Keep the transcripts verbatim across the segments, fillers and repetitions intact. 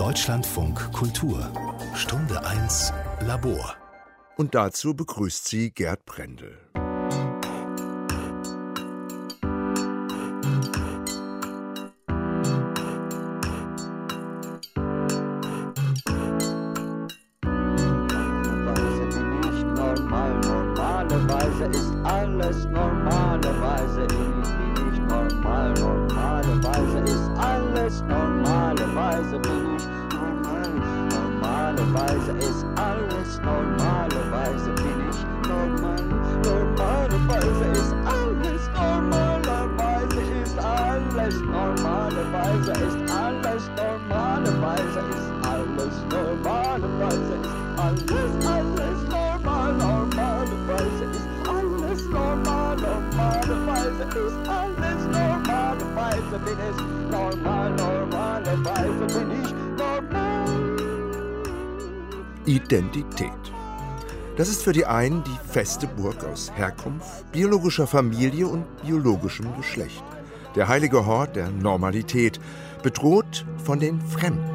Deutschlandfunk Kultur. Stunde eins Labor. Und dazu begrüßt sie Gerd Brendel. Normalerweise ist alles normalerweise bin ich nicht normal. Normalerweise ist alles normalerweise bin ich normal. Normalerweise ist alles normalerweise bin ich normal. Normalerweise ist alles normalerweise ist alles normalerweise ist alles normalerweise ist alles normalerweise ist alles alles normal. Normalerweise ist alles normal, normalerweise ist alles normalerweise bin ich normal, normalerweise bin ich normal. Identität. Das ist für die einen die feste Burg aus Herkunft, biologischer Familie und biologischem Geschlecht. Der heilige Hort der Normalität, bedroht von den Fremden.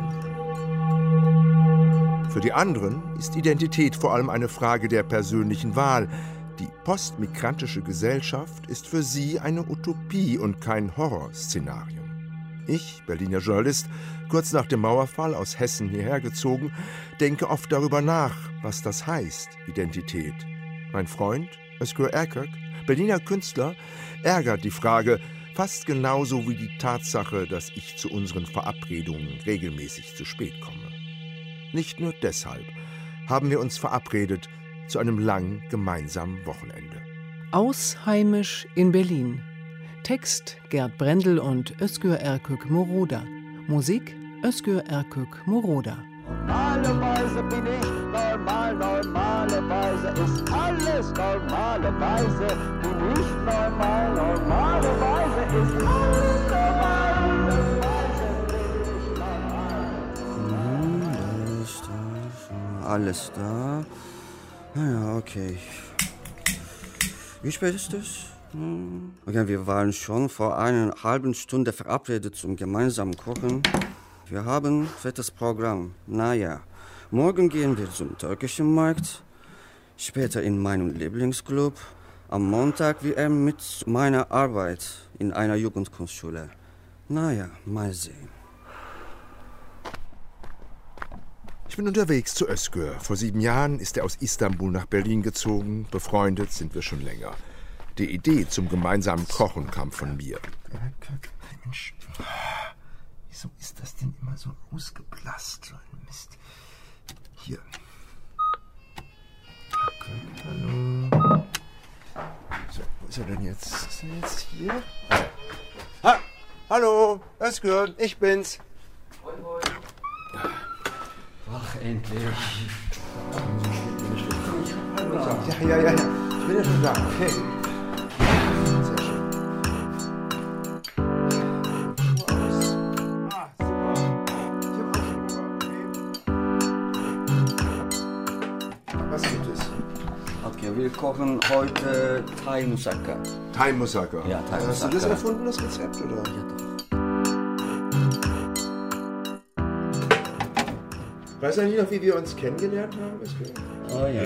Für die anderen ist Identität vor allem eine Frage der persönlichen Wahl. Die postmigrantische Gesellschaft ist für sie eine Utopie und kein Horrorszenarium. Ich, Berliner Journalist, kurz nach dem Mauerfall aus Hessen hierher gezogen, denke oft darüber nach, was das heißt, Identität. Mein Freund, Özgür Erkök, Berliner Künstler, ärgert die Frage fast genauso wie die Tatsache, dass ich zu unseren Verabredungen regelmäßig zu spät komme. Nicht nur deshalb haben wir uns verabredet zu einem langen gemeinsamen Wochenende. Ausheimisch in Berlin. Text Gerd Brendel und Özgür Erkök Moroda. Musik Özgür Erkök Moroda. Normalerweise bin ich normal, normalerweise ist alles normalerweise bin ich normal, normalerweise ist alles normalerweise bin ich normal. Alles da. Naja, okay. Wie spät ist es? Okay, wir waren schon vor einer halben Stunde verabredet zum gemeinsamen Kochen. Wir haben fettes Programm. Naja, morgen gehen wir zum türkischen Markt, später in meinen Lieblingsclub, am Montag wie er mit meiner Arbeit in einer Jugendkunstschule. Naja, mal sehen. Ich bin unterwegs zu Özgür. Vor sieben Jahren ist er aus Istanbul nach Berlin gezogen. Befreundet sind wir schon länger. Die Idee zum gemeinsamen Kochen kam von mir. Mensch, wieso ist das denn immer so ausgeblasst? So ein Mist. Hier. Okay, hallo. So, wo ist er denn jetzt? Ist er jetzt hier? Ha, hallo, Özgür, ich bin's. Hoi, hoi. Ach, endlich. Ja, ja, ja, ich bin ja schon da. Okay. Sehr schön. Ah, super. Ich habe auch schon. Was gibt es? Okay, wir kochen heute Thai Moussaka. Thai Moussaka. Ja, Thai Moussaka. Hast du das erfunden, das Rezept, oder? Ja, doch. Weißt du eigentlich noch, wie wir uns kennengelernt haben? Oh ja.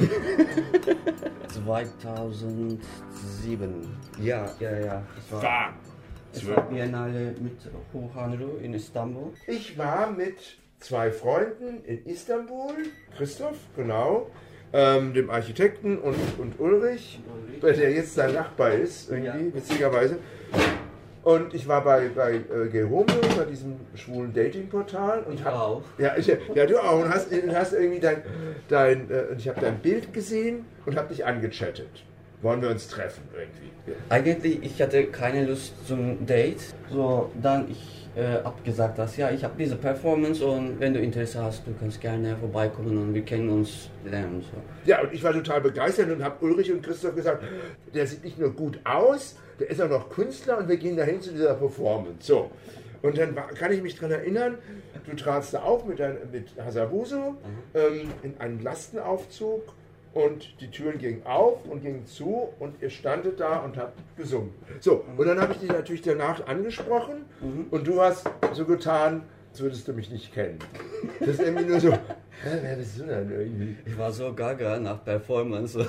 zweitausendsieben. Ja, ja, ja. Das war, es war Biennale mit Hohanru in Istanbul. Ich war mit zwei Freunden in Istanbul, Christoph, genau, ähm, dem Architekten und, und Ulrich, Ulrich, der jetzt sein Nachbar ist, irgendwie, ja. Witzigerweise. Und ich war bei, bei äh, Geromeo, bei diesem schwulen Dating-Portal. Und ich hab, auch. Ja, ich, ja, du auch. Und hast, hast irgendwie dein, dein äh, ich habe dein Bild gesehen und habe dich angechattet. Wollen wir uns treffen irgendwie? Ja. Eigentlich, ich hatte keine Lust zum Date. So, dann ich äh, abgesagt, dass ja, ich habe diese Performance und wenn du Interesse hast, du kannst gerne vorbeikommen und wir kennen uns lernen. So. Ja, und ich war total begeistert und habe Ulrich und Christoph gesagt, der sieht nicht nur gut aus, der ist auch noch Künstler und wir gehen dahin zu dieser Performance. So. Und dann war, kann ich mich daran erinnern, du tratst da auf mit, dein, mit Hasabuso mhm. ähm, in einen Lastenaufzug und die Türen gingen auf und gingen zu und ihr standet da und habt gesungen. So, und dann habe ich dich natürlich danach angesprochen mhm. und du hast so getan, als würdest du mich nicht kennen. Das ist irgendwie nur so, hä, wer bist du denn irgendwie? Ich war so gaga nach Performance.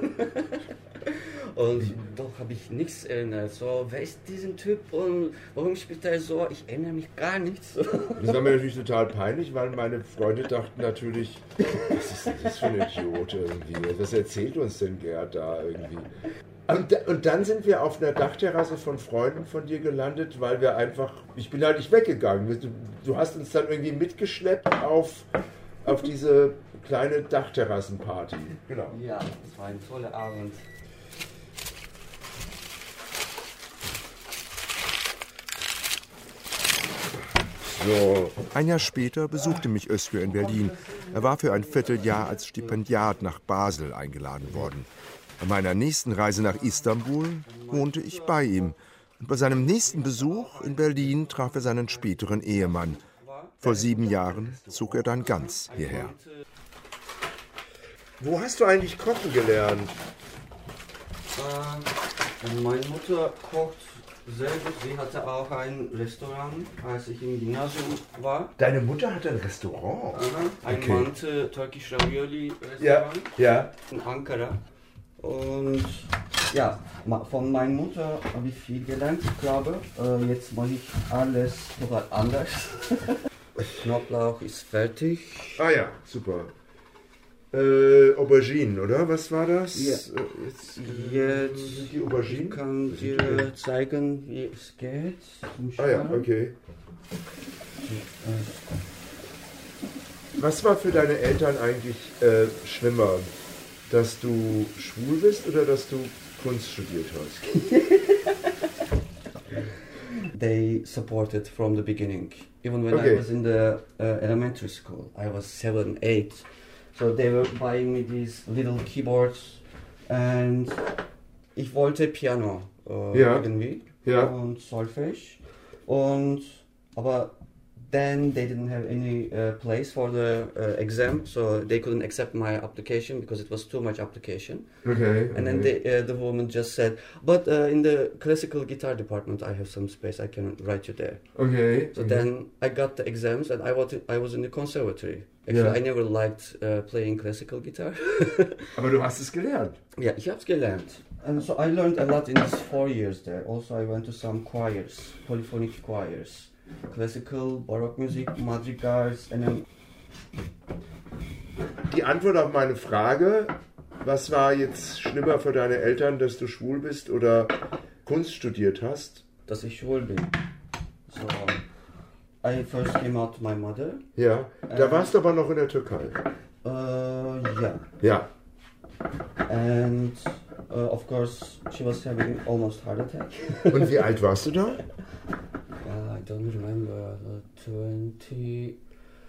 Und doch habe ich nichts erinnert. So, wer ist dieser Typ und warum spielt er so? Ich erinnere mich gar nichts. Das war mir natürlich total peinlich, weil meine Freunde dachten natürlich, was ist denn das für ein Idiot irgendwie? Was erzählt uns denn Gerd da irgendwie? Und, und dann sind wir auf einer Dachterrasse von Freunden von dir gelandet, weil wir einfach, ich bin halt nicht weggegangen. Du, du hast uns dann irgendwie mitgeschleppt auf, auf diese kleine Dachterrassenparty. Genau. Ja, das war ein toller Abend. So. Ein Jahr später besuchte mich Özgür in Berlin. Er war für ein Vierteljahr als Stipendiat nach Basel eingeladen worden. Bei meiner nächsten Reise nach Istanbul wohnte ich bei ihm. Und bei seinem nächsten Besuch in Berlin traf er seinen späteren Ehemann. Vor sieben Jahren zog er dann ganz hierher. Wo hast du eigentlich kochen gelernt? Äh, meine Mutter kocht sehr gut. Sie hatte auch ein Restaurant, als ich im Gymnasium war. Deine Mutter hatte ein Restaurant? Aha, ein Okay. Mante Turkish Ravioli Ja, Restaurant ja. in Ankara. Und ja, ma- von meiner Mutter habe ich viel gelernt. Ich glaube, äh, jetzt mache ich alles total anders. Knoblauch ist fertig. Ah ja, super. Äh, Auberginen, oder? Was war das? Ja. Äh, jetzt, Jetzt sind die Auberginen? ich kann dir zeigen, wie es geht. Zum Ah ja, Schneiden. okay. Was war für deine Eltern eigentlich äh, schlimmer? Dass du schwul bist oder dass du Kunst studiert hast? They supported from the beginning. Even when Okay. I was in the uh, elementary school, I was seven, eight. So they were buying me these little keyboards, and ich wollte Piano äh, Ja. irgendwie Ja. und Solfège. Und aber then they didn't have any uh, place for the uh, exam, so they couldn't accept my application because it was too much application. Okay. And then okay. they, uh, the woman just said, but uh, in the classical guitar department I have some space, I can write you there. Okay. So okay. then I got the exams and I was, I was in the conservatory. Actually, Ja. I never liked uh, playing classical guitar. Aber du hast es gelernt. Ja, ich hab's gelernt. And so I learned a lot in these four years there. Also I went to some choirs, polyphonic choirs. Classical, Baroque music, madrigals, and then Die Antwort auf meine Frage, was war jetzt schlimmer für deine Eltern, dass du schwul bist oder Kunst studiert hast? dass ich schwul bin. So, I first came out to my mother. Ja, da warst du aber noch in der Türkei. Uh, yeah. Ja. And uh, of course she was having almost heart attack. Und wie alt warst du da? uh, I don't remember, uh, twenty-seven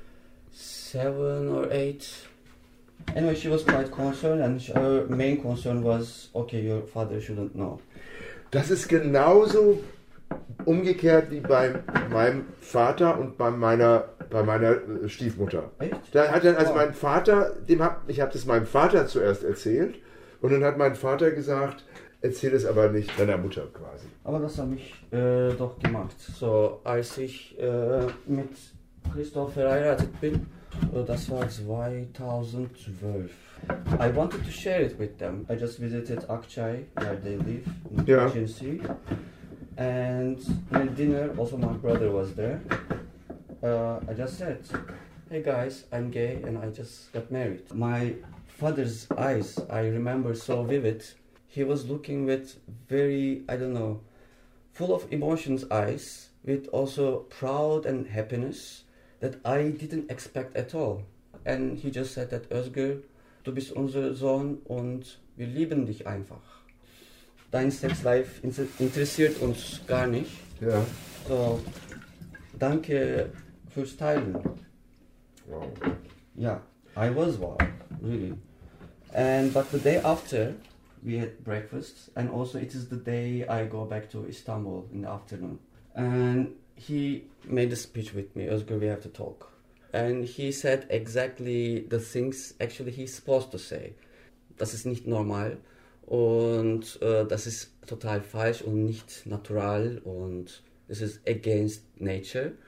or eight. Anyway, she was quite concerned, and her main concern was, okay, your father shouldn't know. Das ist genauso umgekehrt wie bei meinem Vater und bei meiner, bei meiner äh, Stiefmutter. Echt? Da hat dann, also Oh. mein Vater, dem hab, ich habe das meinem Vater zuerst erzählt und dann hat mein Vater gesagt, erzähl es aber nicht deiner Mutter quasi. Aber das habe ich äh, doch gemacht. So, als ich äh, mit Christoph verheiratet bin, äh, das war zweitausendzwölf. I wanted to share it with them. I just visited Akçay, where they live, in Ja. Agency. And in dinner, also my brother was there. Uh, I just said, hey guys, I'm gay and I just got married. My father's eyes, I remember so vivid. He was looking with very, I don't know, full of emotions eyes, with also proud and happiness that I didn't expect at all. And he just said that, Özgür, du bist unser Sohn und wir lieben dich einfach. Dein Sexlife inter- interessiert uns gar nicht. Ja. So, danke fürs Teilen. Wow. Yeah, I was wow, really. And but the day after, we had breakfast, and also it is the day I go back to Istanbul in the afternoon. And he made a speech with me, Özgür, we have to talk. And he said exactly the things actually he's supposed to say. Das ist nicht normal und äh, das ist total falsch und nicht natural und this is against nature.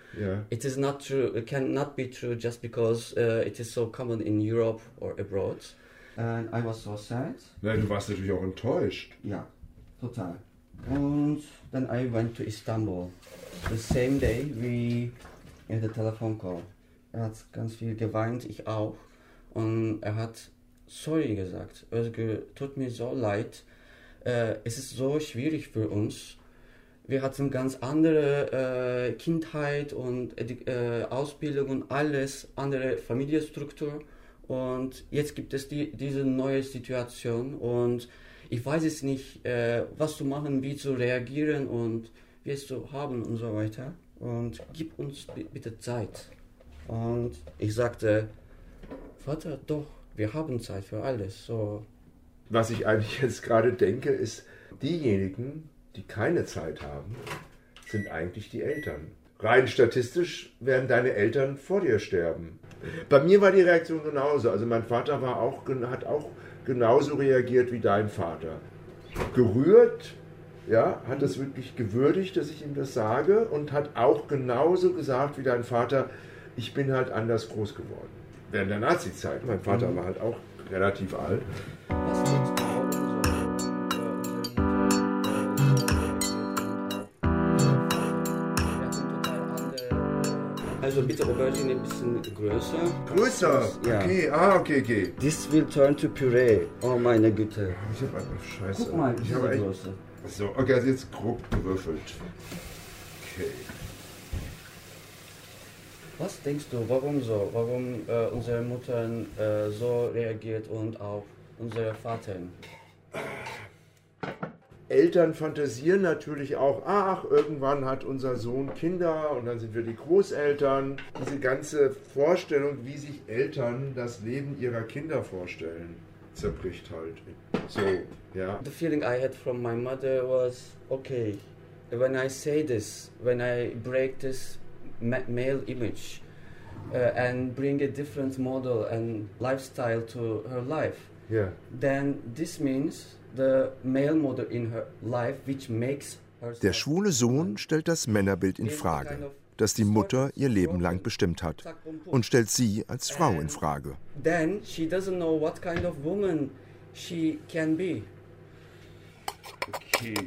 Yeah. It is not true. It cannot be true just because uh, it is so common in Europe or abroad. And I was so sad. Ja, du warst natürlich auch enttäuscht. Ja, total. Und then I went to Istanbul. The same day we had a telephone call. Er hat ganz viel geweint, ich auch. Und er hat sorry gesagt. Özgür, tut mir so leid. Äh, es ist so schwierig für uns. Wir hatten ganz andere äh, Kindheit und äh, Ausbildung und alles, andere Familienstruktur. Und jetzt gibt es die, diese neue Situation und ich weiß es nicht, äh, was zu machen, wie zu reagieren und wie es zu haben und so weiter. Und gib uns b- bitte Zeit. Und ich sagte, Vater, doch, wir haben Zeit für alles. So. Was ich eigentlich jetzt gerade denke, ist, diejenigen, die keine Zeit haben, sind eigentlich die Eltern. Rein statistisch werden deine Eltern vor dir sterben. Bei mir war die Reaktion genauso. Also mein Vater war auch, hat auch genauso reagiert wie dein Vater. Gerührt, ja, hat es wirklich gewürdigt, dass ich ihm das sage und hat auch genauso gesagt wie dein Vater, ich bin halt anders groß geworden. Während der Nazi-Zeit. Mein Vater mhm. war halt auch relativ alt. Was denkst du, warum so? Also bitte Aubergine ein bisschen größer. Größer? Ja. Okay, ah, okay, okay. This will turn to puree. Oh meine Güte. Ich hab einfach Scheiße. Guck mal, ich diese habe echt... Größe. So, okay, also jetzt grob gewürfelt. Okay. Was denkst du, warum so? Warum äh, unsere Mutter äh, so reagiert und auch unsere Vater? Eltern fantasieren natürlich auch, ach, irgendwann hat unser Sohn Kinder und dann sind wir die Großeltern. Diese ganze Vorstellung, wie sich Eltern das Leben ihrer Kinder vorstellen, zerbricht halt. So, ja. The feeling I had from my mother was, okay, when I say this, when I break this ma- male image uh, and bring a different model and lifestyle to her life, Yeah. then this means the male model in her life, which makes her. Der schwule Sohn stellt das Männerbild in Frage, das die Mutter ihr Leben lang bestimmt hat, und stellt sie als Frau in Frage. Then she doesn't know what kind of woman she can be. Okay.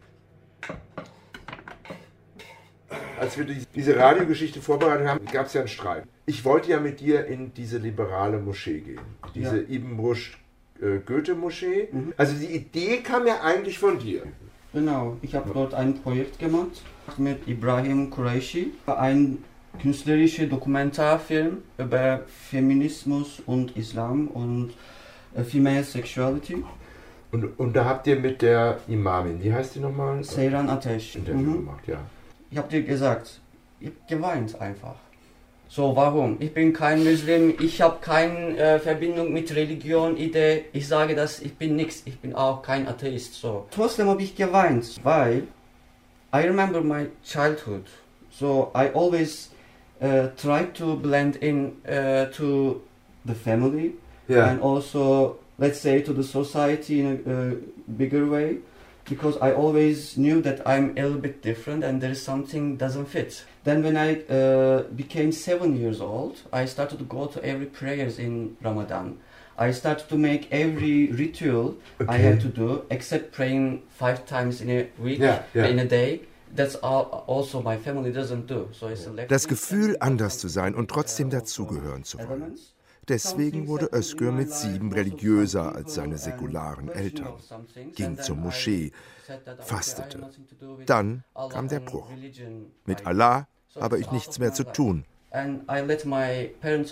Als wir diese Radiogeschichte vorbereitet haben, gab es ja einen Streit. Ich wollte ja mit dir in diese liberale Moschee gehen, diese ja. Ibn Rushd äh, Goethe-Moschee. Mhm. Also die Idee kam ja eigentlich von dir. Genau, ich habe dort ein Projekt gemacht mit Ibrahim Qureshi, ein künstlerischer Dokumentarfilm über Feminismus und Islam und äh, Female Sexuality. Und, und da habt ihr mit der Imamin, wie heißt die nochmal? Seyran Ateş. Interview mhm. gemacht, ja. Ich habe dir gesagt, ich habe geweint einfach. So, warum? Ich bin kein Muslim, ich habe keine äh, Verbindung mit Religion, Idee. Ich sage das, ich bin nichts, ich bin auch kein Atheist. So. Trotzdem habe ich geweint, weil I remember my childhood. So I always uh, tried to blend in uh, to the family yeah. and also, let's say, to the society in a uh, bigger way. Because I always knew that I'm a little bit different and there is something doesn't fit. Then when I uh, became seven years old, I started to go to every prayers in Ramadan. I started to make every ritual okay. I had to do, except praying five times in a week, yeah, yeah. in a day. That's all, also my family doesn't do. So it's a das Gefühl, anders zu sein und trotzdem dazugehören zu wollen. Deswegen wurde Özgür mit sieben religiöser als seine säkularen Eltern, ging zur Moschee, fastete. Dann kam der Bruch. Mit Allah habe ich nichts mehr zu tun. Okay.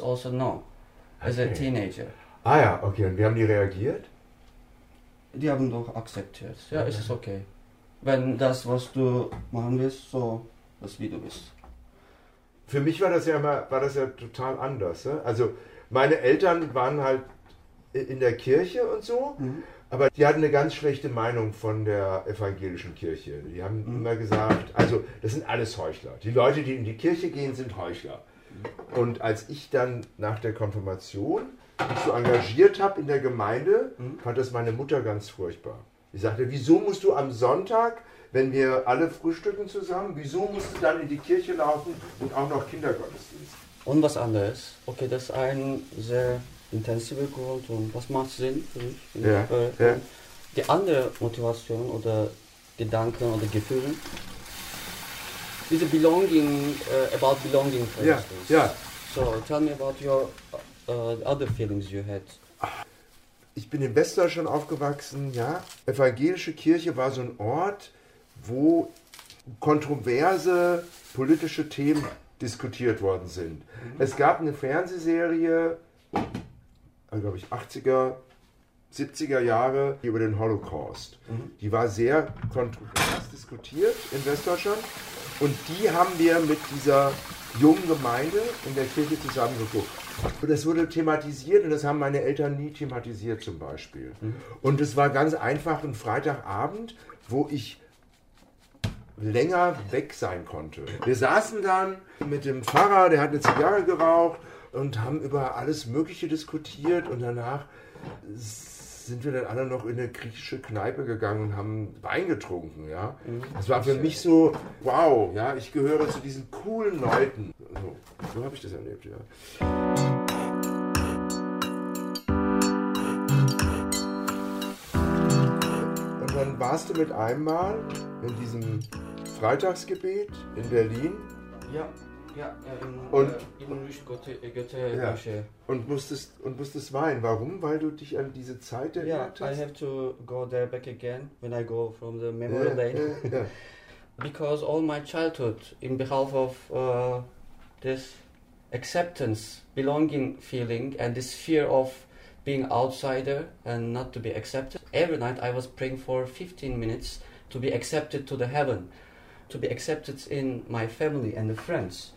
Ah ja, okay. Und wie haben die reagiert? Die haben doch akzeptiert. Ja, es ist okay. Wenn das, was du machen willst, so, das wie du bist. Für mich war das ja immer, war das ja total anders. Ne? Also meine Eltern waren halt in der Kirche und so, mhm. aber die hatten eine ganz schlechte Meinung von der evangelischen Kirche. Die haben mhm. immer gesagt, also das sind alles Heuchler. Die Leute, die in die Kirche gehen, sind Heuchler. Mhm. Und als ich dann nach der Konfirmation mich so engagiert habe in der Gemeinde, mhm. fand das meine Mutter ganz furchtbar. Sie sagte, wieso musst du am Sonntag, wenn wir alle frühstücken zusammen, wieso musst du dann in die Kirche laufen und auch noch Kindergottesdienst? Und was anderes. Okay, das ist ein sehr intensiver Grund und was macht Sinn für mich. Ja, äh, ja. Die andere Motivation oder Gedanken oder Gefühle, diese belonging, uh, about belonging for Ja, instance. ja. So, tell me about your uh, other feelings you had. Ich bin in Westdeutschland aufgewachsen, ja. Evangelische Kirche war so ein Ort, wo kontroverse politische Themen diskutiert worden sind. Mhm. Es gab eine Fernsehserie, glaube ich, achtziger, siebziger Jahre über den Holocaust. Mhm. Die war sehr kontrovers diskutiert in Westdeutschland und die haben wir mit dieser jungen Gemeinde in der Kirche zusammen geguckt. Und das wurde thematisiert und das haben meine Eltern nie thematisiert zum Beispiel. Mhm. Und es war ganz einfach ein Freitagabend, wo ich länger weg sein konnte. Wir saßen dann mit dem Pfarrer, der hat eine Zigarre geraucht und haben über alles Mögliche diskutiert und danach sind wir dann alle noch in eine griechische Kneipe gegangen und haben Wein getrunken, ja. Das war für mich so, wow, ja, ich gehöre zu diesen coolen Leuten. So, so habe ich das erlebt, ja. Und dann warst du mit einmal in diesem Freitagsgebet in Berlin. Ja. Ja, in, und, äh, in Götte, Götte ja, und, musstest, und musstest weinen. Warum? Weil du dich an diese Zeit erinnert yeah, hast? I have to go there back again when I go from the memory yeah, lane. Yeah, yeah. Because all my childhood, in behalf of uh, this acceptance, belonging feeling and this fear of being outsider and not to be accepted, every night I was praying for fifteen minutes to be accepted to the heaven, to be accepted in my family and the friends.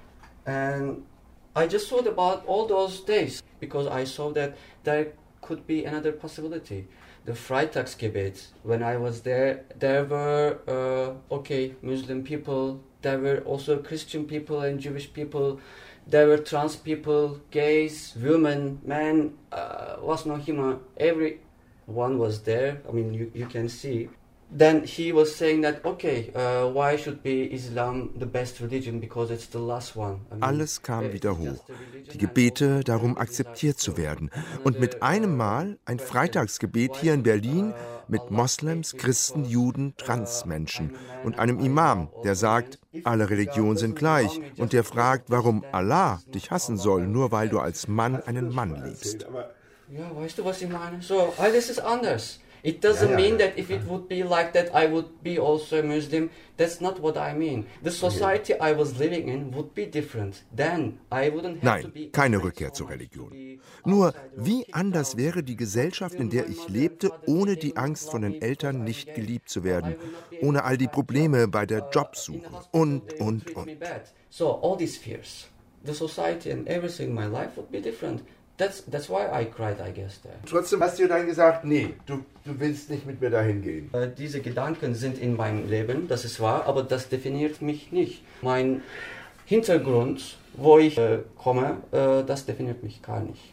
And I just thought about all those days because I saw that there could be another possibility. The Freitagsgebet, when I was there, there were, uh, okay, Muslim people, there were also Christian people and Jewish people, there were trans people, gays, women, men, uh, was no human, everyone was there, I mean, you, you can see. Then he was saying that, okay, uh, why should be Islam the best religion because it's the last one. I mean, alles kam wieder hoch. Die Gebete darum, akzeptiert zu werden. Und mit einem Mal ein Freitagsgebet hier in Berlin mit Moslems, Christen, Juden, Transmenschen und einem Imam, der sagt, alle Religionen sind gleich und der fragt, warum Allah dich hassen soll, nur weil du als Mann einen Mann liebst. Ja, weißt du, was ich meine? So, alles ist anders. It doesn't mean that if it would be like that, I would be also a Muslim. That's not what I mean. The society I was living in would be different. Then I wouldn't have to be. Nein, keine Rückkehr zur Religion. Nur, wie anders wäre die Gesellschaft, in der ich lebte, ohne die Angst von den Eltern nicht geliebt zu werden, ohne all die Probleme bei der Jobsuche und, und, und. So all these fears, the society and everything in my life would be different. That's, that's why I cried, I guess. There. Trotzdem hast du dann gesagt, nee, du, du willst nicht mit mir dahin gehen. Äh, diese Gedanken sind in meinem Leben, das ist wahr, aber das definiert mich nicht. Mein Hintergrund, wo ich äh, komme, äh, das definiert mich gar nicht.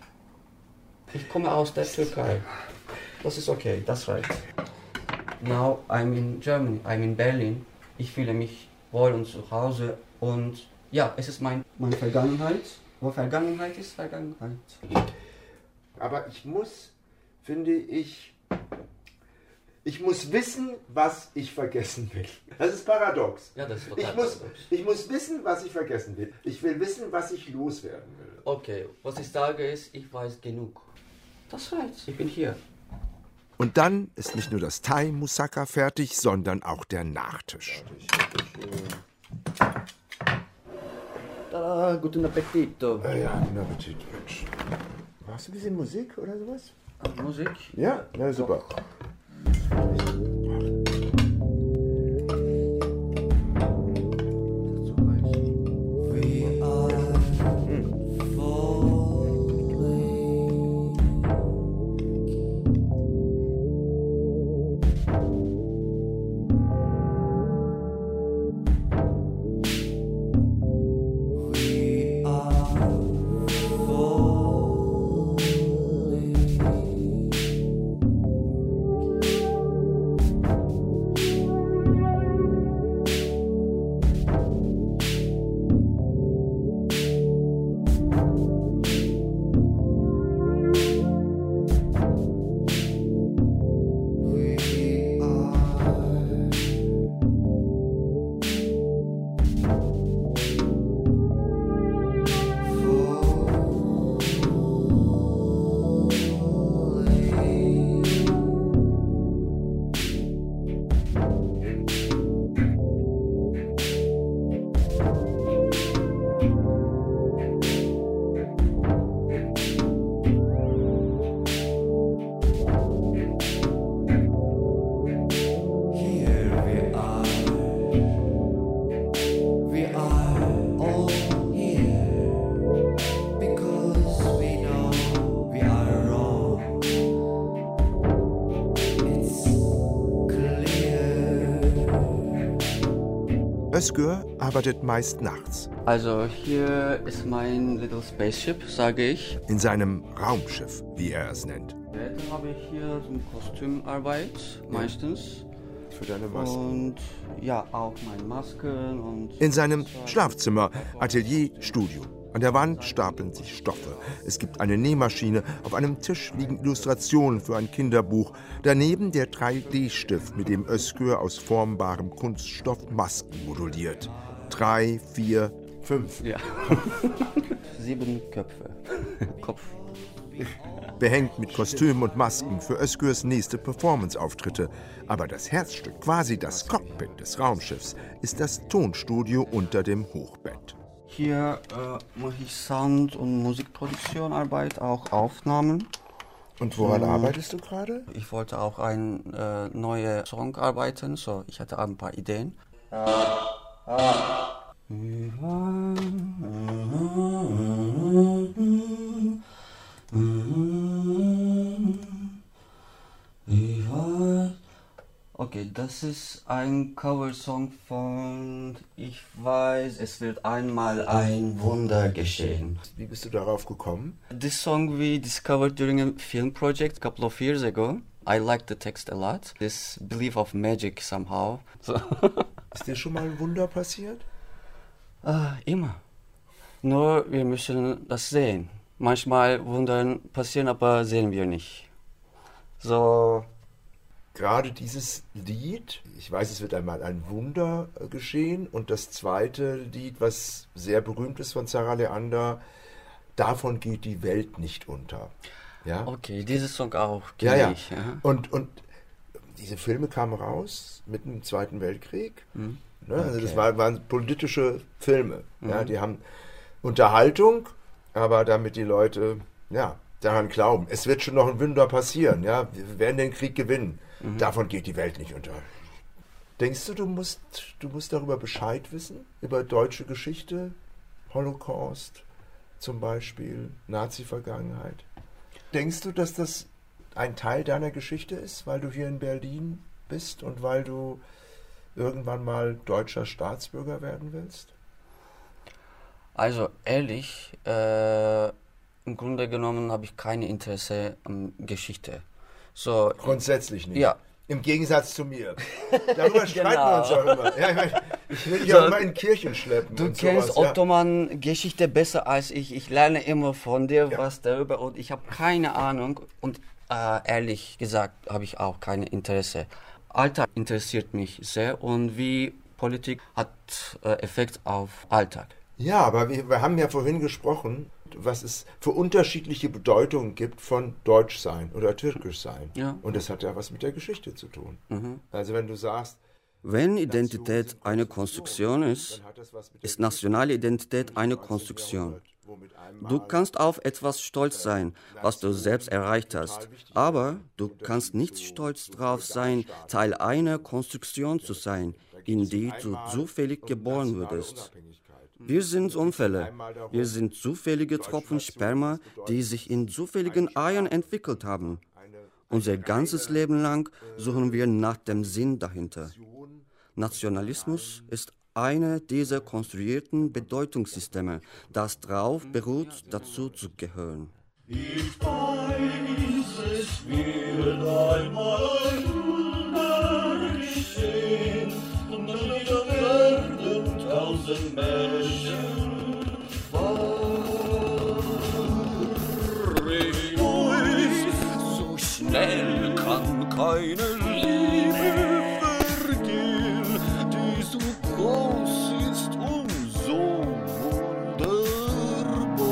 Ich komme aus der Türkei. Das ist okay, das reicht. Now I'm in Germany, I'm in Berlin. Ich fühle mich wohl und zu Hause und ja, es ist mein, meine Vergangenheit. Aber Vergangenheit ist Vergangenheit. Aber ich muss, finde ich, ich muss wissen, was ich vergessen will. Das ist paradox. Ja, das ist total ich muss, paradox. Ich muss wissen, was ich vergessen will. Ich will wissen, was ich loswerden will. Okay, was ich sage ist, ich weiß genug. Das reicht, ich bin hier. Und dann ist nicht nur das Thai Moussaka fertig, sondern auch der Nachtisch. Tada, guten Appetito. Ja, ja, guten Appetit, Mensch. Machst du ein bisschen Musik oder sowas? Musik? Ja, ja, super. Özgür arbeitet meist nachts. Also hier ist mein Little Spaceship, sage ich. In seinem Raumschiff, wie er es nennt. Später habe ich hier so eine Kostümarbeit, meistens. Für deine Maske. Und ja, auch meine Masken und... In seinem Schlafzimmer, Atelier, Studio. An der Wand stapeln sich Stoffe. Es gibt eine Nähmaschine. Auf einem Tisch liegen Illustrationen für ein Kinderbuch. Daneben der drei D Stift, mit dem Özgür aus formbarem Kunststoff Masken moduliert. Drei, vier, fünf. Ja. Sieben Köpfe. Kopf. Behängt mit Kostümen und Masken für Özgürs nächste Performance-Auftritte. Aber das Herzstück, quasi das Cockpit des Raumschiffs, ist das Tonstudio unter dem Hochbett. Hier äh, mache ich Sound- und Musikproduktion, Arbeit, auch Aufnahmen. Und woran ähm, arbeitest du gerade? Ich wollte auch einen äh, neuen Song arbeiten, so ich hatte ein paar Ideen. Ah, ah. Okay, das ist ein Coversong von Ich weiß, es wird einmal ein Wunder geschehen. Wie bist du darauf gekommen? This song we discovered during a film project a couple of years ago. I liked the text a lot. This belief of magic somehow. So. Ist dir schon mal ein Wunder passiert? Uh, immer. Nur wir müssen das sehen. Manchmal Wunder passieren, aber sehen wir nicht. So. Gerade dieses Lied, ich weiß, es wird einmal ein Wunder geschehen, und das zweite Lied, was sehr berühmt ist von Sarah Leander, davon geht die Welt nicht unter. Ja? Okay, dieses Song auch kenne ja, ja. ich. Ja. Und, und diese Filme kamen raus mitten im Zweiten Weltkrieg. Mhm. Ne? Also okay. Das war, waren politische Filme. Mhm. Ja? Die haben Unterhaltung, aber damit die Leute ja, daran glauben, es wird schon noch ein Wunder passieren. Ja? Wir werden den Krieg gewinnen. Mhm. Davon geht die Welt nicht unter. Denkst du, du musst, du musst darüber Bescheid wissen? Über deutsche Geschichte, Holocaust zum Beispiel, Nazi-Vergangenheit? Denkst du, dass das ein Teil deiner Geschichte ist, weil du hier in Berlin bist und weil du irgendwann mal deutscher Staatsbürger werden willst? Also ehrlich, äh, im Grunde genommen habe ich kein Interesse an Geschichte. So, grundsätzlich nicht? Ja. Im Gegensatz zu mir. Darüber streiten genau. wir uns auch immer. Ja, ich, mein, ich will dich so, auch immer in Kirchen schleppen. Du und kennst sowas, Ottoman ja. Geschichte besser als ich. Ich lerne immer von dir ja. was darüber und ich habe keine Ahnung. Und äh, ehrlich gesagt habe ich auch kein Interesse. Alltag interessiert mich sehr und wie Politik hat äh, Effekt auf Alltag. Ja, aber wir, wir haben ja vorhin gesprochen, was es für unterschiedliche Bedeutungen gibt von Deutschsein oder Türkischsein. Ja. Und das hat ja was mit der Geschichte zu tun. Mhm. Also wenn du sagst... Wenn Identität eine Konstruktion ist, ist nationale Identität eine Konstruktion. Du kannst auf etwas stolz sein, was du selbst erreicht hast, aber du kannst nicht stolz darauf sein, Teil einer Konstruktion zu sein, in die du zufällig geboren wurdest. Wir sind Unfälle. Wir sind zufällige Tropfen Sperma, die sich in zufälligen Eiern entwickelt haben. Unser ganzes Leben lang suchen wir nach dem Sinn dahinter. Nationalismus ist eine dieser konstruierten Bedeutungssysteme, das darauf beruht, dazu zu gehören. Ich weiß, es wird einmal ein Wunder geschehen, und dann wieder werden tausend Menschen wahr. Ich weiß, so schnell kann keine Liebe vergehen, die so groß ist und so wunderbar.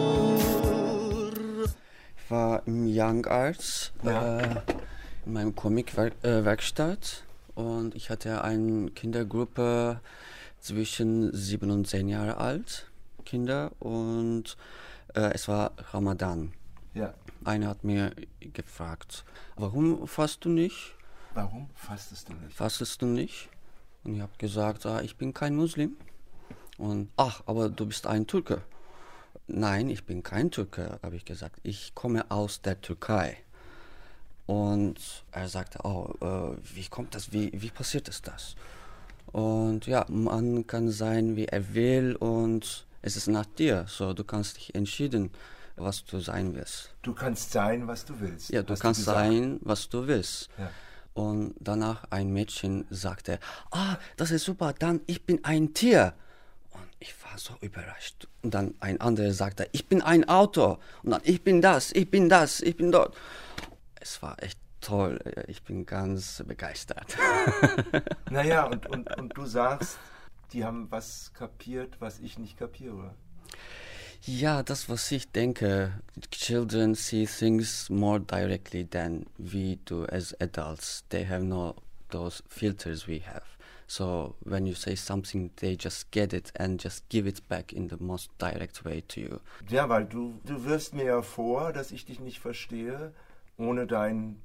Ich war im Young Arts, ja. äh, in meinem Comic-Werkstatt, und ich hatte eine Kindergruppe zwischen sieben und zehn Jahre alt, Kinder, und äh, es war Ramadan. Ja. Einer hat mir gefragt, warum fastest du nicht? Warum fastest du nicht? Fastest du nicht? Und ich habe gesagt, ah, ich bin kein Muslim. Und ach, aber du bist ein Türke. Nein, ich bin kein Türke, habe ich gesagt. Ich komme aus der Türkei. Und er sagte, oh, äh, wie kommt das, wie, wie passiert ist das? Und ja, man kann sein, wie er will und es ist nach dir. So, du kannst dich entscheiden, was du sein willst. Du kannst sein, was du willst. Ja, du hast kannst du gesagt. sein, was du willst. Ja. Und danach ein Mädchen sagte, ah, das ist super, dann ich bin ein Tier. Und ich war so überrascht. Und dann ein anderer sagte, ich bin ein Auto. Und dann ich bin das, ich bin das, ich bin dort. Es war echt toll, ich bin ganz begeistert. Naja, und, und, und du sagst, die haben was kapiert, was ich nicht kapiere. Ja, das, was ich denke, children see things more directly than we do as adults. They have no those filters we have. So when you say something, they just get it and just give it back in the most direct way to you. Ja, weil du, du wirfst mir ja vor, dass ich dich nicht verstehe, ohne deinen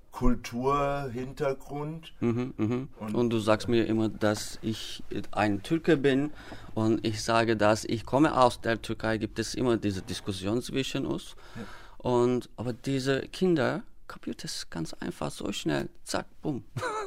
Kulturhintergrund. Mhm, mhm. Und, und du sagst mir immer, dass ich ein Türke bin und ich sage, dass ich komme aus der Türkei, gibt es immer diese Diskussion zwischen uns. Ja. Und, aber diese Kinder kapiert es ganz einfach, so schnell, zack, bumm.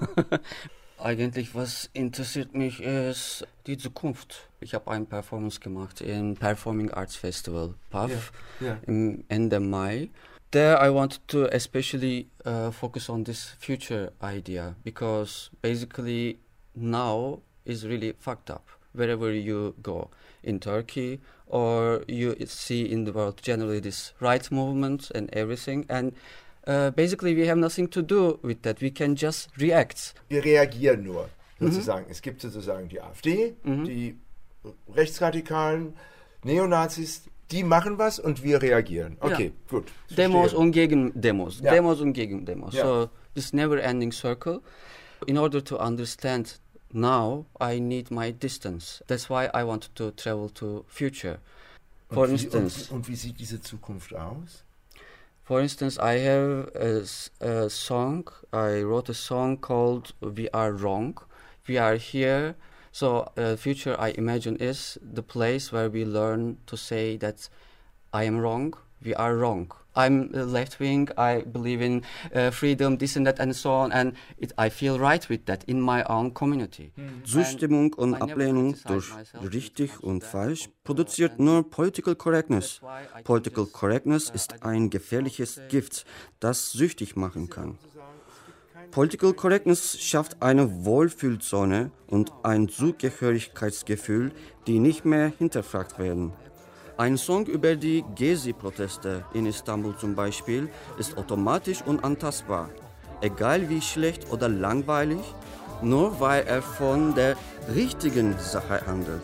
Eigentlich, was interessiert mich, ist die Zukunft. Ich habe eine Performance gemacht im Performing Arts Festival, P A F, ja, ja. im Ende Mai. There I wanted to especially uh, focus on this future idea because basically now is really fucked up wherever you go in Turkey or you see in the world generally this right movement and everything and uh, basically we have nothing to do with that. We can just react. Wir reagieren nur, sozusagen. Mhm. Es gibt sozusagen die AfD, mhm. die Rechtsradikalen, Neonazis, die machen was und wir reagieren. Okay, ja. Gut. Demos und Gegendemos. Ja. Demos und Gegendemos. Ja. So this never-ending circle. In order to understand now, I need my distance. That's why I wanted to travel to future. For und instance. Wie, und, und wie sieht diese Zukunft aus? For instance, I have a, a song. I wrote a song called "We Are Wrong." We are here. So uh, future, I imagine, is the place where we learn to say that I am wrong, we are wrong. I'm left-wing, I believe in uh, freedom, this and that and so on, and it, I feel right with that in my own community. Zustimmung und Ablehnung durch richtig und falsch produziert nur Political Correctness. Political Correctness ist ein gefährliches Gift, das süchtig machen kann. Political Correctness schafft eine Wohlfühlzone und ein Zugehörigkeitsgefühl, die nicht mehr hinterfragt werden. Ein Song über die Gezi-Proteste in Istanbul zum Beispiel ist automatisch unantastbar, egal wie schlecht oder langweilig, nur weil er von der richtigen Sache handelt.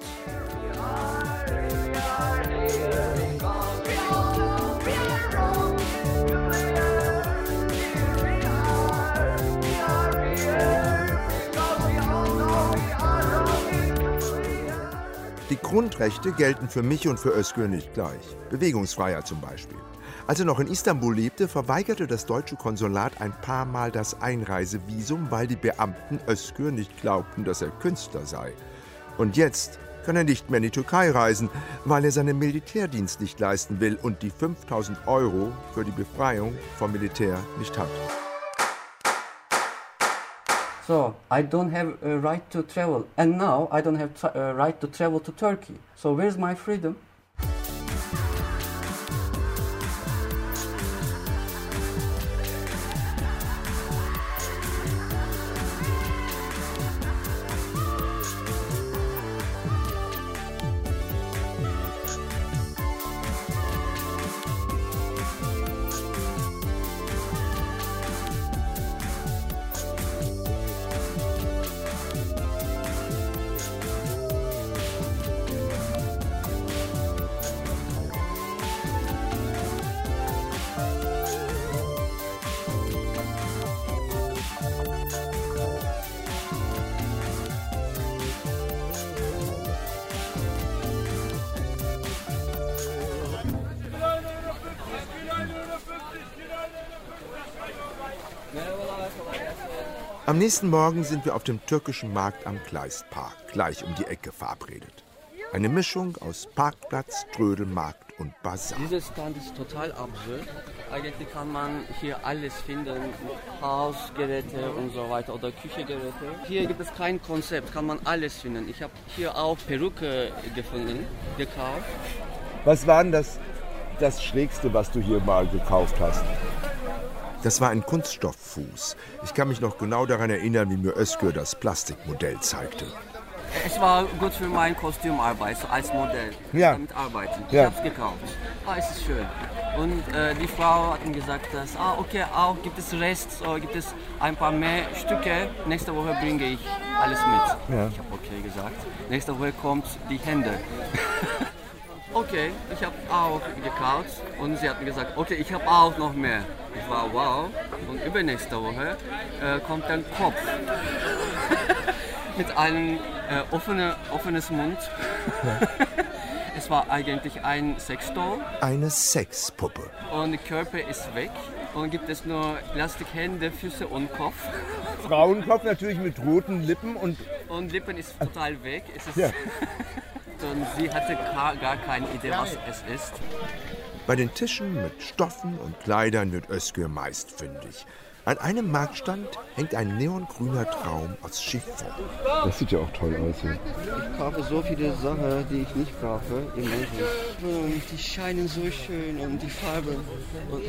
Die Grundrechte gelten für mich und für Özgür nicht gleich. Bewegungsfreiheit zum Beispiel. Als er noch in Istanbul lebte, verweigerte das deutsche Konsulat ein paar Mal das Einreisevisum, weil die Beamten Özgür nicht glaubten, dass er Künstler sei. Und jetzt kann er nicht mehr in die Türkei reisen, weil er seinen Militärdienst nicht leisten will und die fünftausend Euro für die Befreiung vom Militär nicht hat. So, I don't have a right to travel, and now I don't have a right to travel to Turkey. So where's my freedom? Am nächsten Morgen sind wir auf dem türkischen Markt am Kleistpark, gleich um die Ecke verabredet. Eine Mischung aus Parkplatz, Trödelmarkt und Basar. Dieser Stand ist total absurd. Eigentlich kann man hier alles finden, Hausgeräte und so weiter oder Küchengeräte. Hier gibt es kein Konzept, kann man alles finden. Ich habe hier auch Perücke gefunden, gekauft. Was war denn das, das Schrägste, was du hier mal gekauft hast? Das war ein Kunststofffuß. Ich kann mich noch genau daran erinnern, wie mir Özgür das Plastikmodell zeigte. Es war gut für meine Kostümarbeit, so als Modell. Ja. Damit arbeiten. Ich Ja. habe es gekauft. Ah, es ist schön. Und äh, die Frau hat mir gesagt, dass, ah, okay, auch gibt es Rest, so gibt es ein paar mehr Stücke. Nächste Woche bringe ich alles mit. Ja. Ich habe okay gesagt. Nächste Woche kommt die Hände. Okay, ich habe auch gekauft und sie hat mir gesagt, okay, ich habe auch noch mehr. Ich war wow. Und übernächste Woche äh, kommt dann Kopf. Mit einem äh, offene, offenes Mund. Es war eigentlich ein Sexdoll Eine Sexpuppe. und der Körper ist weg und gibt es nur Plastikhände, Füße und Kopf. Frauenkopf natürlich mit roten Lippen und Und Lippen ist total weg. Es ist Ja. und sie hatte gar, gar keine Idee, was es ist. Bei den Tischen mit Stoffen und Kleidern wird Özgür meist fündig. An einem Marktstand hängt ein neongrüner Traum aus Chiffon. das sieht ja auch toll aus. Hier. Ich kaufe so viele Sachen, die ich nicht kaufe im Menschen. Und die scheinen so schön und die Farbe. Und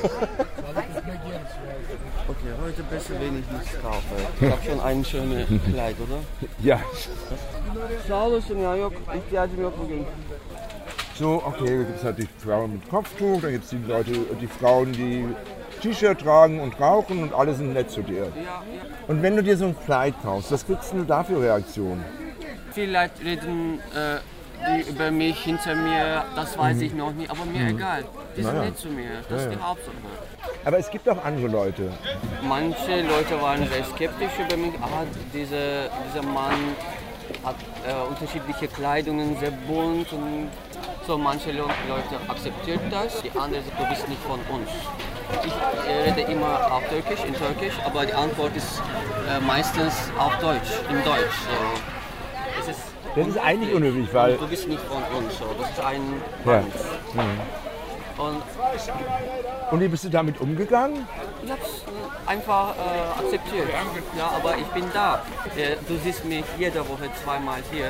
okay, heute besser, wenn ich nichts kaufe. Ich habe schon ein schönes Kleid, oder? Ja. Sağ olasın ya, yok. İhtiyacım yok bugün. So, okay, da gibt es halt die Frauen mit Kopftuch, dann gibt es die Leute, die Frauen, die T-Shirt tragen und rauchen und alle sind nett zu dir. Ja, ja. Und wenn du dir so ein Kleid kaufst, was kriegst du da für Reaktionen? Viele Leute reden äh, die über mich, hinter mir, das weiß ich noch nicht, aber mir egal. Die sind Naja. nett zu mir, das ist die Hauptsache. Aber es gibt auch andere Leute. Manche Leute waren sehr skeptisch über mich. Ah, diese, dieser Mann hat äh, unterschiedliche Kleidungen, sehr bunt und so. Manche Le Leute akzeptieren das, die anderen sagen, du bist nicht von uns. Ich äh, rede immer auf Türkisch, in Türkisch, aber die Antwort ist äh, meistens auf Deutsch, in Deutsch. So. Es ist Das ist eigentlich unhöflich, weil du bist nicht von uns, so. Das ist ein Ja. Band. Und Und wie bist du damit umgegangen? ich habe es einfach äh, akzeptiert. Ja, aber ich bin da. Äh, du siehst mich jede Woche zweimal hier.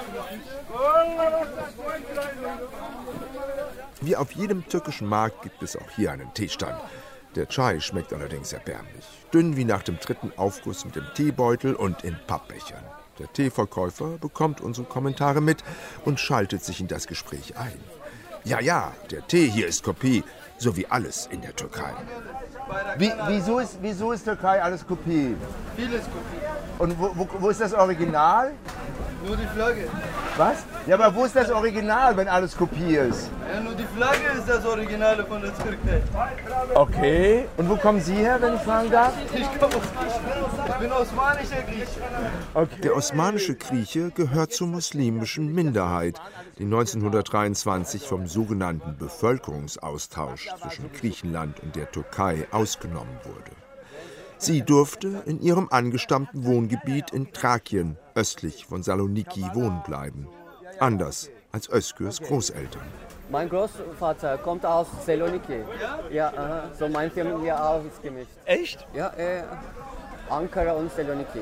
Wie auf jedem türkischen Markt gibt es auch hier einen Teestand. Der Chai schmeckt allerdings erbärmlich. Dünn wie nach dem dritten Aufguss mit dem Teebeutel und in Pappbechern. Der Teeverkäufer bekommt unsere Kommentare mit und schaltet sich in das Gespräch ein. Ja, ja, der Tee hier ist Kopie, so wie alles in der Türkei. Wie, wieso, ist, wieso ist Türkei alles Kopie? Vieles Kopie. Und wo, wo, wo ist das Original? Nur die Flagge. Was? Ja, aber wo ist das Original, wenn alles Kopie ist? Ja, nur die Flagge ist das Originale von der Türkei. Okay. Und wo kommen Sie her, wenn ich fragen darf? Ich komme aus Griechenland. Ich bin osmanischer Grieche. Okay. Der osmanische Grieche gehört zur muslimischen Minderheit, die neunzehnhundertdreiundzwanzig vom sogenannten Bevölkerungsaustausch zwischen Griechenland und der Türkei ausgenommen wurde. Sie durfte in ihrem angestammten Wohngebiet in Thrakien, östlich von Saloniki, wohnen bleiben. Anders als Özgürs Großeltern. Mein Großvater kommt aus Saloniki. Ja, aha. So meine Familie auch ist gemischt. Echt? Ja, äh, Ankara und Saloniki.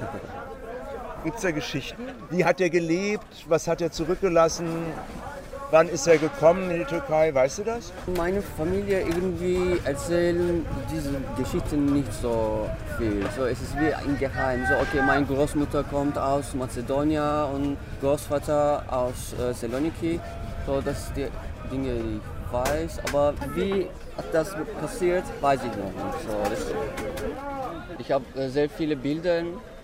Gibt es da Geschichten? Wie hat er gelebt? Was hat er zurückgelassen? Wann ist er gekommen in die Türkei? Weißt du das? Meine Familie irgendwie erzählen diese Geschichten nicht so viel. So, es ist wie ein Geheim. So, okay, meine Großmutter kommt aus Mazedonien und Großvater aus äh, Saloniki. So, das sind die Dinge, die ich weiß. Aber wie das passiert, weiß ich noch nicht. So, das, ich habe äh, sehr viele Bilder, äh,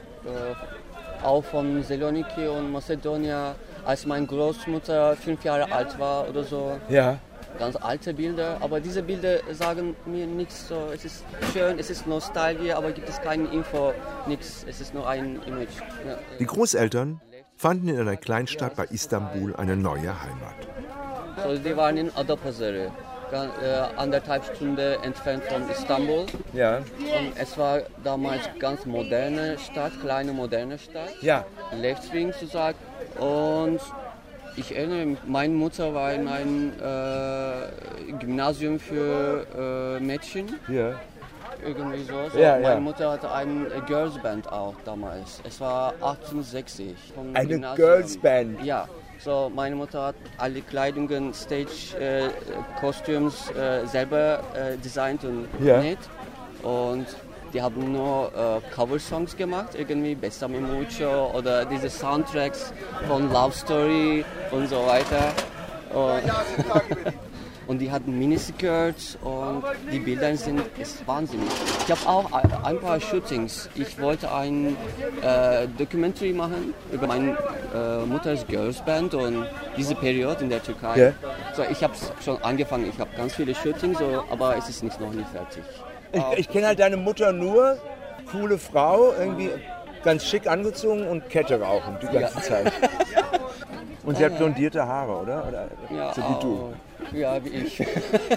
auch von Saloniki und Mazedonien, als meine Großmutter fünf Jahre alt war oder so. Ja. Ganz alte Bilder, aber diese Bilder sagen mir nichts. So, es ist schön, es ist Nostalgie, aber gibt es keine Info, nichts. Es ist nur ein Image. Ja. Die Großeltern fanden in einer Kleinstadt bei Istanbul eine neue Heimat. So, die waren in Adapazarı, ganz, äh, anderthalb Stunden entfernt von Istanbul. Ja. Und es war damals ganz moderne Stadt, kleine moderne Stadt. Ja. Left-wing sozusagen. Und ich erinnere mich, meine Mutter war in einem äh, Gymnasium für äh, Mädchen. Ja. Irgendwie so. so. Ja, Meine ja. Mutter hatte eine Girls Band auch damals. Es war achtzehnhundertsechzig. vom Eine Gymnasium. Girls Band? Ja. So, meine Mutter hat alle Kleidungen, Stage äh, Costumes äh, selber äh, designt und Ja. genäht. Und die haben nur äh, Cover-Songs gemacht, irgendwie Besame Mucho oder diese Soundtracks von Love Story und so weiter. Und, und die hatten Miniskirts und die Bilder sind ist wahnsinnig. Ich habe auch ein paar Shootings. Ich wollte ein äh, Documentary machen über meine äh, Mutters Girls Band und diese Periode in der Türkei. Ja. So, ich habe schon angefangen. Ich habe ganz viele Shootings, so, aber es ist nicht, noch nicht fertig. Ich, ich kenne halt deine Mutter nur, coole Frau, irgendwie ganz schick angezogen und Kette rauchen die ganze Ja. Zeit. Und sie hat blondierte Haare, oder? oder Ja, so wie du. auch. Ja, wie ich.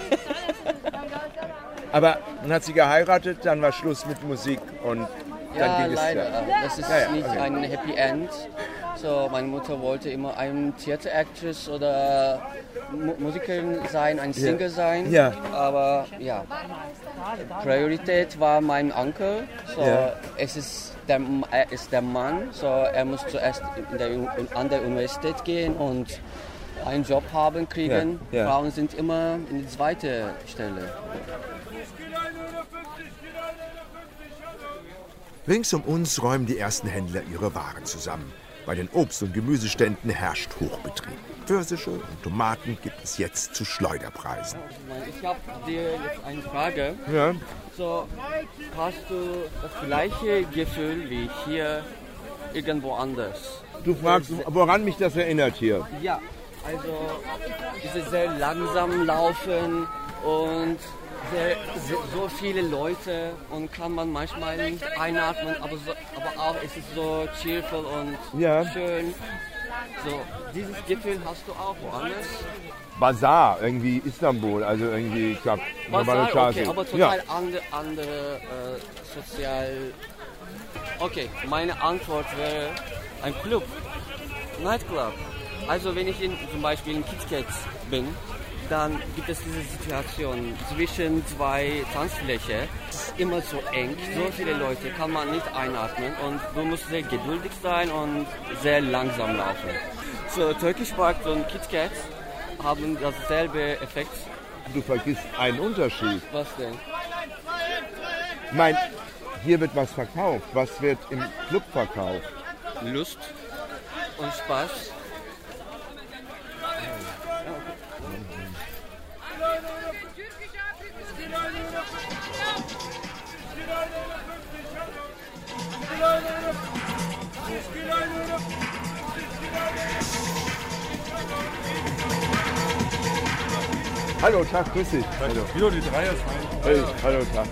Aber dann hat sie geheiratet, dann war Schluss mit Musik und dann Ja, ging es leider. ja. Das ist Ja, ja, nicht okay. ein Happy End. So, meine Mutter wollte immer eine Theater-Actress oder Mu Musikerin sein, ein Singer sein. Ja. Aber ja, Priorität war mein Onkel. So, Ja. es ist der, er ist der Mann. So, er muss zuerst in der, in, an der Universität gehen und einen Job haben, kriegen. Ja, ja. Frauen sind immer in der zweiten Stelle. Rings um uns räumen die ersten Händler ihre Waren zusammen. Bei den Obst- und Gemüseständen herrscht Hochbetrieb. Pfirsiche und Tomaten gibt es jetzt zu Schleuderpreisen. Ich habe dir jetzt eine Frage. Ja. So, hast du das gleiche Gefühl wie hier irgendwo anders? Du fragst, woran mich das erinnert hier? Ja, also diese sehr langsam laufen und sehr, sehr, so viele Leute und kann man manchmal nicht einatmen, aber, so, aber auch ist es so cheerful und Ja. schön. So, dieses Gefühl hast du auch woanders? Bazar, irgendwie Istanbul, also irgendwie, ich glaube, normale Bazar, Straße. okay, aber total andere, andere äh, sozial. Okay, meine Antwort wäre ein Club, Nightclub. Also wenn ich in, zum Beispiel in KitKat bin, dann gibt es diese Situation zwischen zwei Tanzflächen. Es ist immer so eng, so viele Leute kann man nicht einatmen und du musst sehr geduldig sein und sehr langsam laufen. So, Turkish Park und KitKat haben dasselbe Effekt. Du vergisst einen Unterschied. Was denn? Ich meine, hier wird was verkauft. Was wird im Club verkauft? Lust und Spaß. Hallo, Tag, grüß dich. Hallo. Hier, die Dreier Hey, hallo, Tag.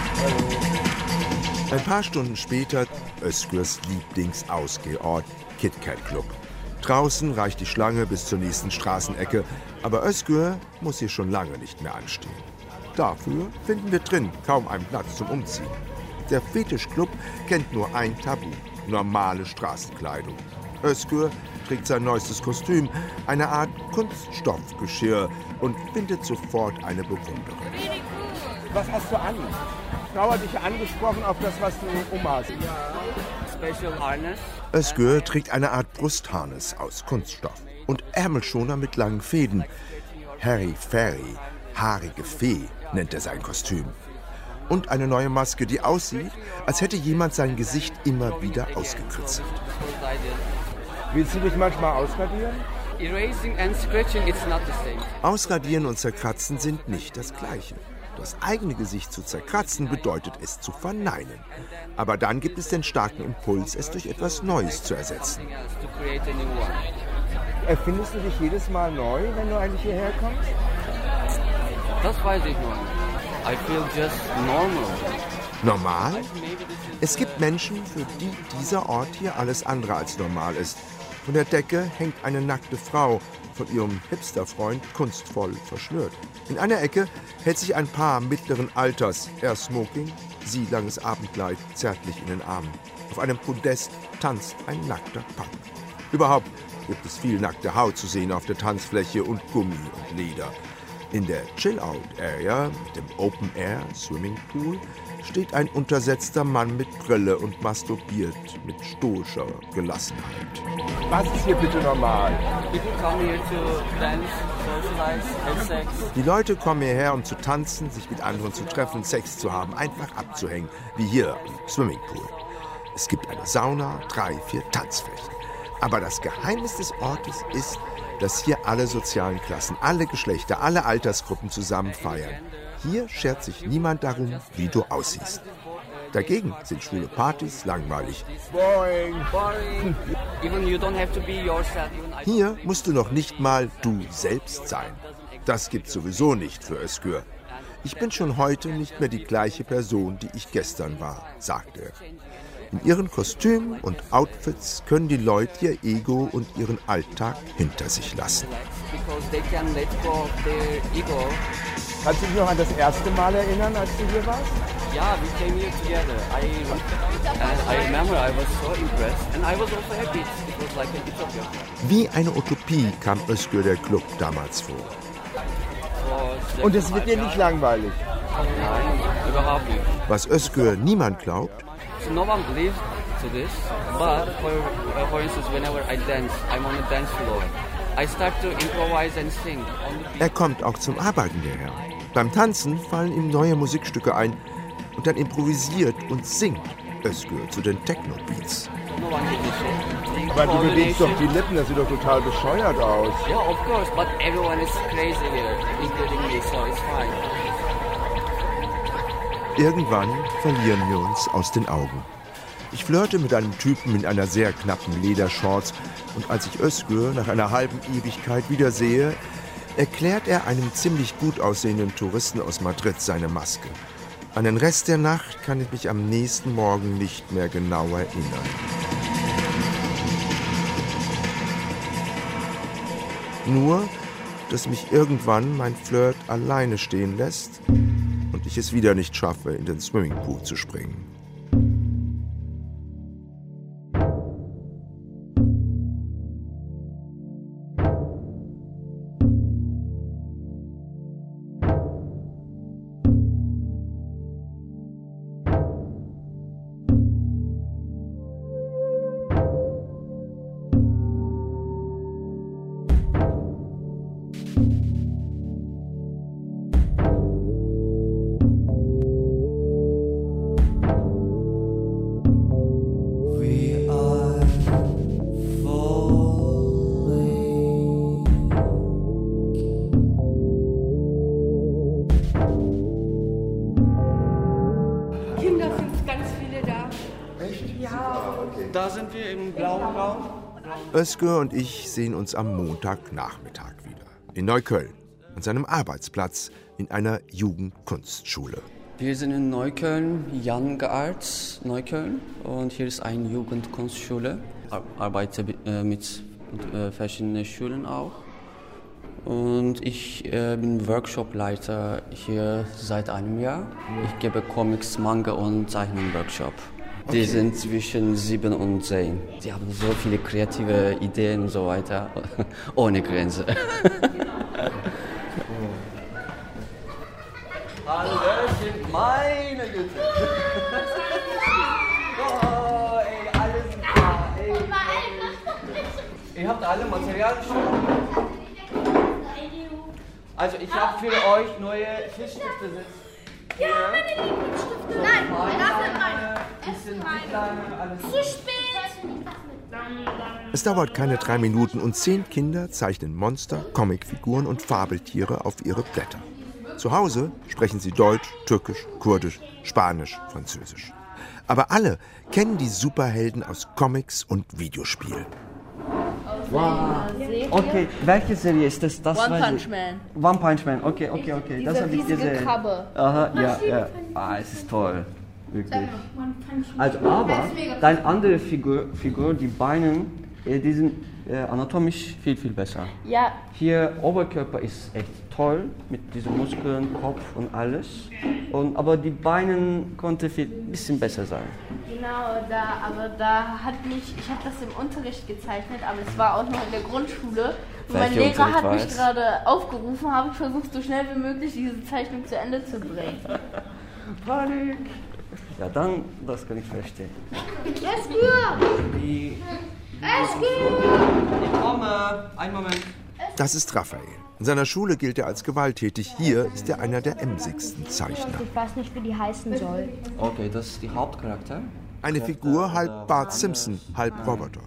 Ein paar Stunden später Özgürs Lieblingsausgehort, KitKat Club. Draußen reicht die Schlange bis zur nächsten Straßenecke, aber Özgür muss hier schon lange nicht mehr anstehen. Dafür finden wir drin kaum einen Platz zum Umziehen. Der Fetischclub kennt nur ein Tabu: normale Straßenkleidung. Özgür trägt sein neuestes Kostüm, eine Art Kunststoffgeschirr, und findet sofort eine Bewunderin. Was hast du an? Die Frau hat dich angesprochen auf das, was du umhast. Special Harness. Özgür trägt eine Art Brustharnis aus Kunststoff und Ärmelschoner mit langen Fäden. Harry Ferry, haarige Fee, nennt er sein Kostüm. Und eine neue Maske, die aussieht, als hätte jemand sein Gesicht immer wieder ausgekritzelt. Willst du dich manchmal ausradieren? Erasing and scratching, it's not the same. Ausradieren und zerkratzen sind nicht das Gleiche. Das eigene Gesicht zu zerkratzen bedeutet es zu verneinen. Aber dann gibt es den starken Impuls, es durch etwas Neues zu ersetzen. To create a new one. Erfindest du dich jedes Mal neu, wenn du eigentlich hierher kommst? Das weiß ich noch nicht. I feel just normal. Normal? Es gibt Menschen, für die dieser Ort hier alles andere als normal ist. Von der Decke hängt eine nackte Frau, von ihrem Hipsterfreund kunstvoll verschnürt. In einer Ecke hält sich ein Paar mittleren Alters, er Smoking, sie langes Abendkleid, zärtlich in den Armen. Auf einem Podest tanzt ein nackter Punk. Überhaupt, gibt es viel nackte Haut zu sehen auf der Tanzfläche und Gummi und Leder. In der Chill-Out-Area mit dem Open-Air-Swimmingpool steht ein untersetzter Mann mit Brille und masturbiert mit stoischer Gelassenheit. Was ist hier bitte normal? People come here to dance, socialize, have sex. Die Leute kommen hierher, um zu tanzen, sich mit anderen zu treffen, Sex zu haben, einfach abzuhängen, wie hier im Swimmingpool. Es gibt eine Sauna, drei, vier Tanzflächen. Aber das Geheimnis des Ortes ist, dass hier alle sozialen Klassen, alle Geschlechter, alle Altersgruppen zusammen feiern. Hier schert sich niemand darum, wie du aussiehst. Dagegen sind schwule Partys langweilig. Boing. Boring. Even you don't have to be yourself. Even I Hier musst du noch nicht mal du selbst sein. Das gibt's sowieso nicht für Özgür. Ich bin schon heute nicht mehr die gleiche Person, die ich gestern war, sagt er. In ihren Kostümen und Outfits können die Leute ihr Ego und ihren Alltag hinter sich lassen. because they can let go of their ego. Kannst du dich noch an das erste Mal erinnern, als du hier warst? Yeah, we came here together. I and I remember I was so impressed and I was also happy. It was like an utopia. Wie eine Utopie kam Özgür der Club damals vor. For Und es wird dir nicht langweilig? Nein, überhaupt nicht. Was Özgür niemand glaubt, So no one believes to this, but for uh, for instance, whenever I dance, I'm on the dance floor. I start to improvise and sing. On the er kommt auch zum Arbeiten hierher. Beim Tanzen fallen ihm neue Musikstücke ein und dann improvisiert und singt Özgür zu den Techno-Beats. no one did this. Aber du bewegst doch die Lippen, das sieht doch total bescheuert aus. Yeah, of course, but everyone is crazy here, including me, so it's fine. Irgendwann verlieren wir uns aus den Augen. Ich flirte mit einem Typen in einer sehr knappen Ledershorts und als ich Özgür nach einer halben Ewigkeit wiedersehe, erklärt er einem ziemlich gut aussehenden Touristen aus Madrid seine Maske. An den Rest der Nacht kann ich mich am nächsten Morgen nicht mehr genau erinnern. Nur, dass mich irgendwann mein Flirt alleine stehen lässt und ich es wieder nicht schaffe, in den Swimmingpool zu springen. Da sind wir im blauen Raum. Özgür und ich sehen uns am Montagnachmittag wieder. In Neukölln, an seinem Arbeitsplatz in einer Jugendkunstschule. Wir sind in Neukölln, Young Arts Neukölln. Und hier ist eine Jugendkunstschule. Ich arbeite äh, mit äh, verschiedenen Schulen auch. Und ich äh, bin Workshopleiter hier seit einem Jahr. Ich gebe Comics, Manga und Zeichnen-Workshop. Die Okay. sind zwischen sieben und zehn. Sie haben so viele kreative Ideen und so weiter. Ohne Grenze. Hallöchen, meine Güte. Oh, ey, alles da, ey. Ihr habt alle Material schon. Also ich habe für euch neue Filzstifte. Ja, meine Lieblingsstifte. Nein, das sind meine. Bisschen kleiner, alles. Zu spät. Es dauert keine drei Minuten und zehn Kinder zeichnen Monster, Comicfiguren und Fabeltiere auf ihre Blätter. Zu Hause sprechen sie Deutsch, Türkisch, Kurdisch, Spanisch, Französisch. Aber alle kennen die Superhelden aus Comics und Videospielen. Wow. Okay, welche Serie ist das? das One weiß Punch ich. Man. One Punch Man, okay, okay, okay. Das Diese habe ich riesige gesehen. Krabbe. Aha, ja, ja. Ah, es ist toll. Wirklich. Also, aber deine andere Figur, Figur die Beine, äh, die sind äh, anatomisch viel, viel besser. Ja. Hier, Oberkörper ist echt toll, mit diesen Muskeln, Kopf und alles. Und, aber die Beine konnte viel bisschen besser sein. Genau, da, aber da hat mich, ich habe das im Unterricht gezeichnet, aber es war auch noch in der Grundschule. Und mein Welcher Lehrer hat Unterricht mich war es? gerade aufgerufen, habe ich versucht, so schnell wie möglich diese Zeichnung zu Ende zu bringen. Panik! Ja, dann, das kann ich verstehen. Özgür! Die, Özgür! ich komme, einen Moment. Das ist Raphael. In seiner Schule gilt er als gewalttätig. Hier ist er einer der emsigsten Zeichner. Ich weiß nicht, wie die heißen soll. Okay, das ist die Hauptcharakter. Eine Figur halb Bart Simpson, halb Roboter.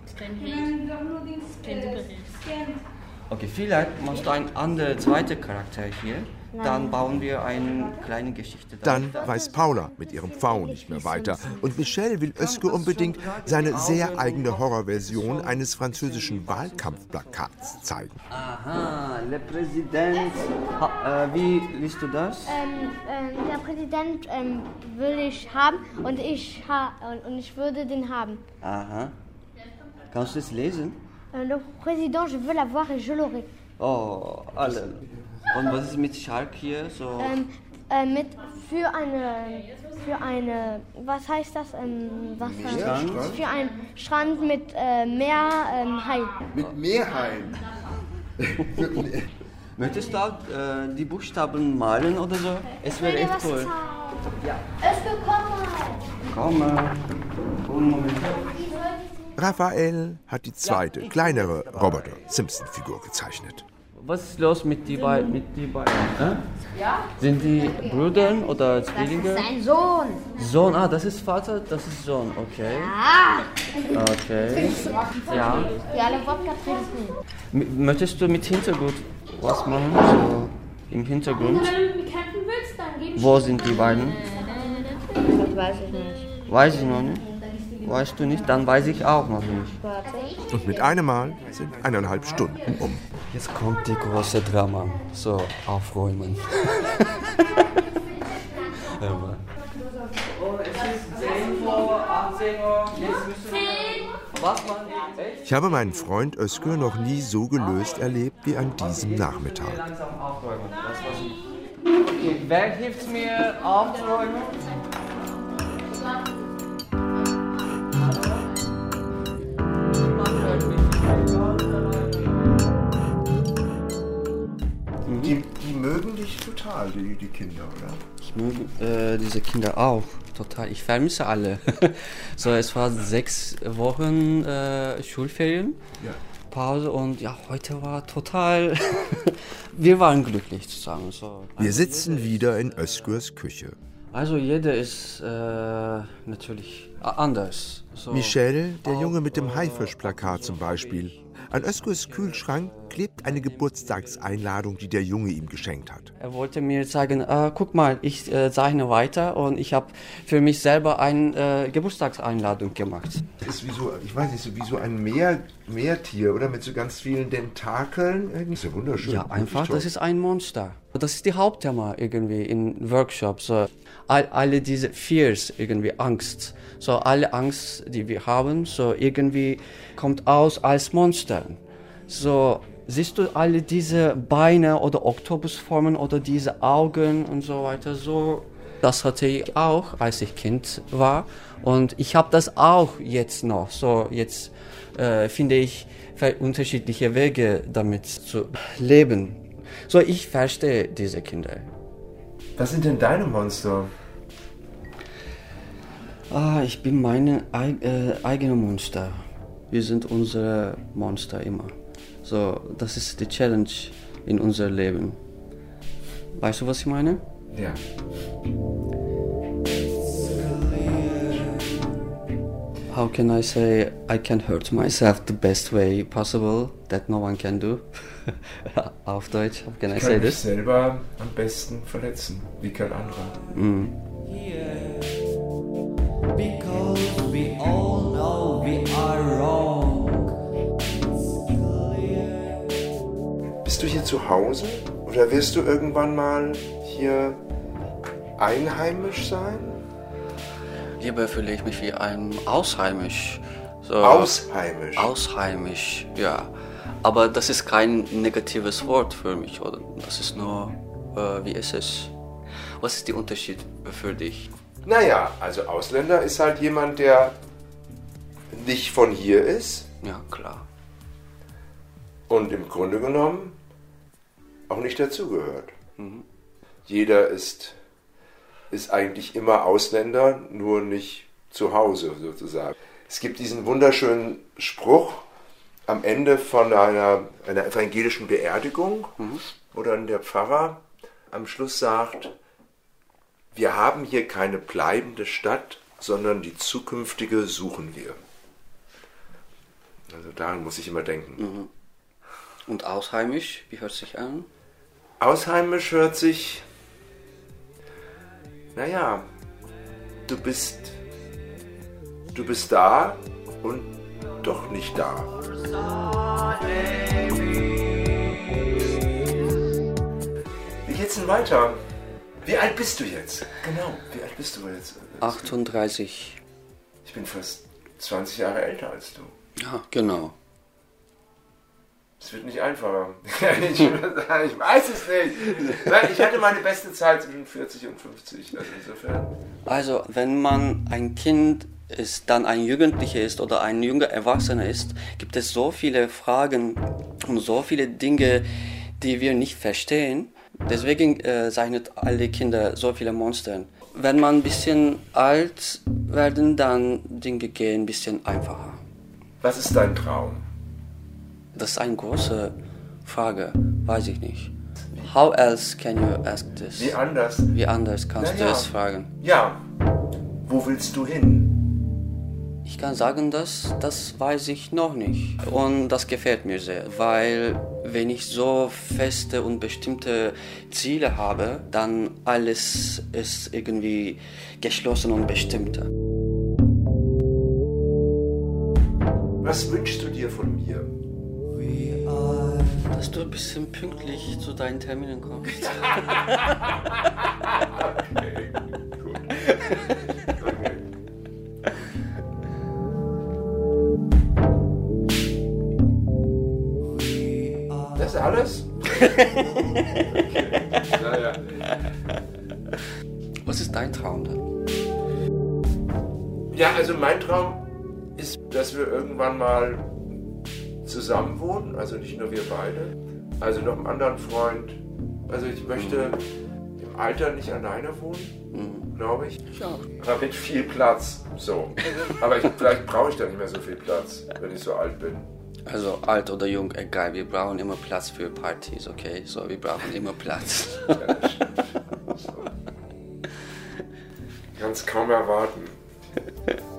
Okay, vielleicht machst du einen anderen zweiten Charakter hier. Dann bauen wir eine kleine Geschichte. Dann weiß Paula mit ihrem V nicht mehr weiter. Und Michel will Özgür unbedingt seine sehr eigene Horrorversion eines französischen Wahlkampfplakats zeigen. Aha, Le Präsident. Ha, äh, wie liest du das? Ähm, ähm, der Präsident ähm, will ich haben und ich, ha und ich würde den haben. Aha. Kannst du es lesen? Euh, le président, je veux l'avoir et je l'aurai. Oh, alle. Und was ist mit Schalk hier? So? Ähm, äh, mit für eine, für eine, was heißt das? Ähm, was Strand? heißt, für einen Strand mit äh, Meer, ähm, Hai. Mit Meerhain. Möchtest du auch äh, die Buchstaben malen oder so? Es wäre echt cool. Ja. Özgür, komm mal. Komm mal. Und Moment. Raphael hat die zweite, kleinere Roboter-Simpson-Figur gezeichnet. Was ist los mit die beiden? Mit die beiden? Äh? Ja? Sind die Brüder oder Zwillinge? Das ist sein Sohn. Sohn, ah, das ist Vater, das ist Sohn, okay. Ah. Okay. Ja. Die alle Wodka trinken. M möchtest du mit Hintergrund was machen? So im Hintergrund? Wenn du kämpfen willst, dann gebe ich Wo sind die beiden? Das weiß ich nicht. Weiß ich noch nicht. Weißt du nicht? Dann weiß ich auch noch nicht. Und mit einem Mal sind eineinhalb Stunden um. Jetzt kommt die große Drama. So, aufräumen. Oh, es ist zehn Uhr, achtzehn Uhr. Was man Ich habe meinen Freund Özgür noch nie so gelöst erlebt wie an diesem Nachmittag. langsam aufräumen. Das was ich. Okay, wer hilft mir aufzuräumen? Die, die mögen dich total, die, die Kinder, oder? Ich möge äh, diese Kinder auch total. Ich vermisse alle. So, es war sechs Wochen äh, Schulferien, Ja. Pause und ja, heute war total. Wir waren glücklich zusammen. So. Wir sitzen wieder in Özgürs Küche. Also jeder ist äh, natürlich anders. So. Michel, der Junge mit dem Haifischplakat zum Beispiel. An Özgürs Kühlschrank klebt eine Geburtstagseinladung, die der Junge ihm geschenkt hat. Er wollte mir zeigen, äh, guck mal, ich äh, zeichne weiter und ich habe für mich selber eine äh, Geburtstagseinladung gemacht. Das ist wie so, ich weiß nicht, so wie so ein Meer, Meertier, oder? Mit so ganz vielen Tentakeln. Irgendwie ist ja wunderschön. Ja, einfach, das ist ein Monster. Das ist die Hauptthema irgendwie in Workshops. So, all, alle diese Fears, irgendwie Angst. So alle Angst, die wir haben, so irgendwie kommt aus als Monster. So, siehst du alle diese Beine oder Oktopusformen oder diese Augen und so weiter, so. Das hatte ich auch, als ich Kind war. Und ich habe das auch jetzt noch. So, jetzt äh, finde ich unterschiedliche Wege damit zu leben. So, ich verstehe diese Kinder. Was sind denn deine Monster? Ah, ich bin meine eig äh, eigene Monster. Wir sind unsere Monster immer. So, das ist die Challenge in unser Leben. Weißt du, was ich meine? Ja. How can I say I can hurt myself the best way possible that no one can do? Auf Deutsch, how can I Ich say kann mich this? selber am besten verletzen, wie kein anderer. Mm. Because we all know we are wrong. Bist du hier zu Hause? Oder wirst du irgendwann mal hier einheimisch sein? Lieber fühle ich mich wie ein Ausheimisch. So, Ausheimisch? Ausheimisch, ja. Aber das ist kein negatives Wort für mich, oder? Das ist nur, äh, wie es ist. Was ist der Unterschied für dich? Naja, also Ausländer ist halt jemand, der nicht von hier ist. Ja, klar. Und im Grunde genommen auch nicht dazugehört. Mhm. Jeder ist, ist eigentlich immer Ausländer, nur nicht zu Hause sozusagen. Es gibt diesen wunderschönen Spruch am Ende von einer, einer evangelischen Beerdigung, mhm. wo dann der Pfarrer am Schluss sagt, wir haben hier keine bleibende Stadt, sondern die zukünftige suchen wir. Also daran muss ich immer denken. Mhm. Und ausheimisch, wie hört sich an? Ausheimisch hört sich, naja, du bist, du bist da und doch nicht da. Wie geht's denn weiter? Wie alt bist du jetzt? Genau, wie alt bist du jetzt? achtunddreißig. Ich bin fast zwanzig Jahre älter als du. Ja, genau. Es wird nicht einfacher. ich, ich weiß es nicht. Ich hatte meine beste Zeit zwischen vierzig und fünfzig. Also insofern. Also, wenn man ein Kind ist, dann ein Jugendlicher ist oder ein junger Erwachsener ist, gibt es so viele Fragen und so viele Dinge, die wir nicht verstehen. Deswegen äh, zeichnet alle Kinder so viele Monster. Wenn man ein bisschen alt werden, dann Dinge gehen ein bisschen einfacher. Was ist dein Traum? Das ist eine große Frage, weiß ich nicht. How else can you ask this? Wie anders? Wie anders kannst Na du ja. es fragen? Ja. Wo willst du hin? Ich kann sagen, das, das weiß ich noch nicht. Und das gefällt mir sehr, weil wenn ich so feste und bestimmte Ziele habe, dann alles ist irgendwie geschlossen und bestimmt. Was wünschst du dir von mir? Dass du ein bisschen pünktlich zu deinen Terminen kommst. Okay, gut. Okay. Das ist alles? Okay. Naja. Was ist dein Traum dann? Ja, also mein Traum ist, dass wir irgendwann mal zusammen wohnen, also nicht nur wir beide, also noch einen anderen Freund. Also ich möchte mhm. im Alter nicht alleine wohnen, mhm. glaube ich. Ich auch. Aber mit viel Platz, so. Aber ich, vielleicht brauche ich dann nicht mehr so viel Platz, wenn ich so alt bin. Also alt oder jung, egal, wir brauchen immer Platz für Partys, okay? So, wir brauchen immer Platz. Ja, das stimmt. So. Ich kann es kaum erwarten.